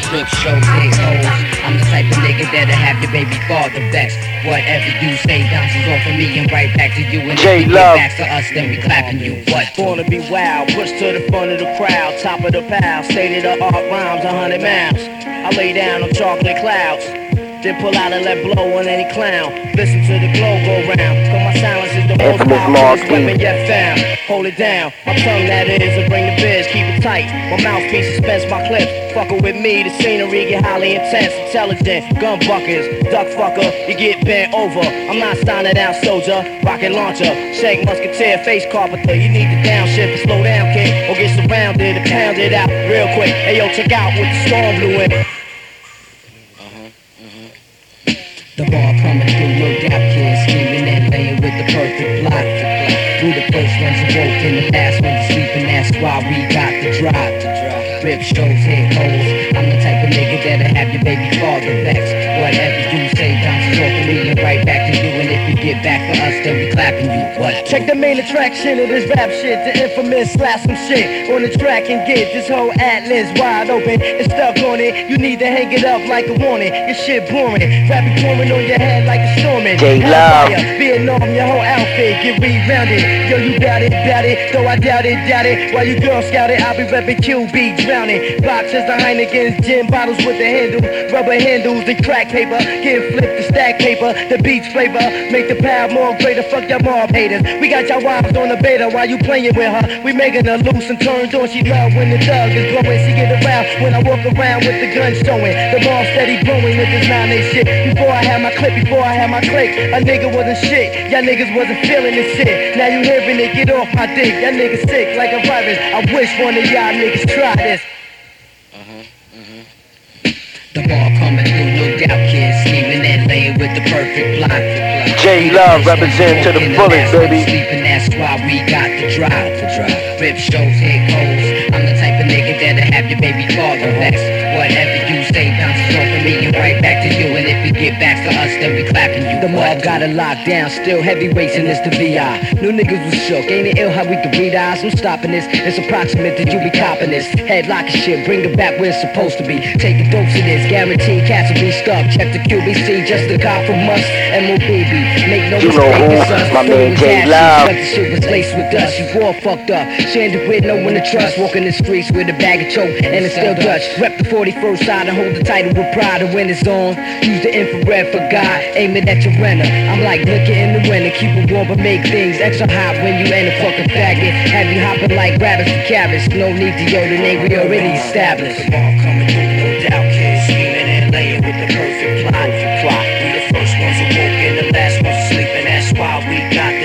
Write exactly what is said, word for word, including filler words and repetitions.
Strip shows, hit hoes. I'm the type of nigga that'll have your baby father vexed. Whatever you say bounces off of me and right back to you. And if you get back to us, then we clapping you. What? Born to be wild, pushed to the front of the crowd, top of the pile, stated the art rhymes a hundred miles. I lay down on chocolate clouds, then pull out and let blow on any clown. Listen to the glow go round, cause my silence is the most powerful weapon yet found. Hold it down, my tongue that is, and bring the biz, keep it tight. My mouthpiece suspense my clips. Fuckin' with me, the scenery get highly intense, intelligent. Gun buckers, duck fucker, you get bent over. I'm not signing down soldier, rocket launcher, shake musketeer, face carpenter. You need to downshift and slow down, kid, or get surrounded and pound it out real quick. Hey yo, check out what the storm blew in. The ball coming through, no doubt, kid. Scheming and laying with the perfect block. Through the first ones awoke and the last ones sleeping. That's why we got the drop. Rip shows, hit holes. I'm the type of nigga that'll have your baby father vexed. Whatever you say bounces off of me and right back to you. And if you get back for us, then we clapping you. What? Check the main attraction of this rap shit. The infamous slap some shit on the track and get this whole atlas wide open. It's stuck on it. You need to hang it up like a warning. Your shit boring. Rapping pouring on your head like a storming. J-Love. Vietnam, your whole outfit get rerounded. Yo, you got it, got it. Though I doubt it, doubt it. While you girl scout it, I'll be repping Q B drowning. Boxes, the Heineken's, gin bottles with the handle, rubber handles and crack paper. Getting flipped to stack paper. The beach flavor make the pound more greater. Fuck your mob haters. We got your wives on the beta while you playing with her. We making her loose and turned on. She love when the thug is blowing. She get around when I walk around with the gun showing. The ball steady blowing with this nine eight shit. Before I had my clip, before I had my click, a nigga wasn't shit. Y'all niggas wasn't feeling this shit. Now you hearing it, get off my dick. Y'all niggas sick like a virus. I wish one of y'all niggas try this. The ball coming through, no doubt, kid. Scheming and laying with the perfect block. J-Love represent to the fullest, baby. Sleeping, that's why we got the drive. Rip shows, hit holes. I'm the type of nigga that'll have your baby father vexed. Whatever you say bounces off of me and right back to you. And if you get back to us, then we clapping you. The mob got it locked down, still heavyweights and it's the V I. New niggas was shook, ain't it ill how we can read eyes? I'm stopping this, it's approximate that you be copping this. Headlock and shit, bring it back where it's supposed to be. Take a dose of this, guaranteed cats will be stuck. Check the Q B C, just a cop from us. M O B B, make no you know mistake, who? it's us. My man J-Love. But the shit was laced with dust, you all fucked up. Shanded with no one to trust, walking the streets with a bag of choke and it's still Dutch. Rep the forty-first side and hold the title with pride. And when it's on, use the infrared for God, aim it at your renner. I'm like looking in the winter, keep it warm but make things extra hot when you ain't a fucking faggot. Have you hopping like rabbits and carrots, no need to yo, the name we already established. The ball coming through, no doubt, kids scheming and laying with the perfect plot. Plot. We the first ones awoke and the last ones sleeping, that's why we got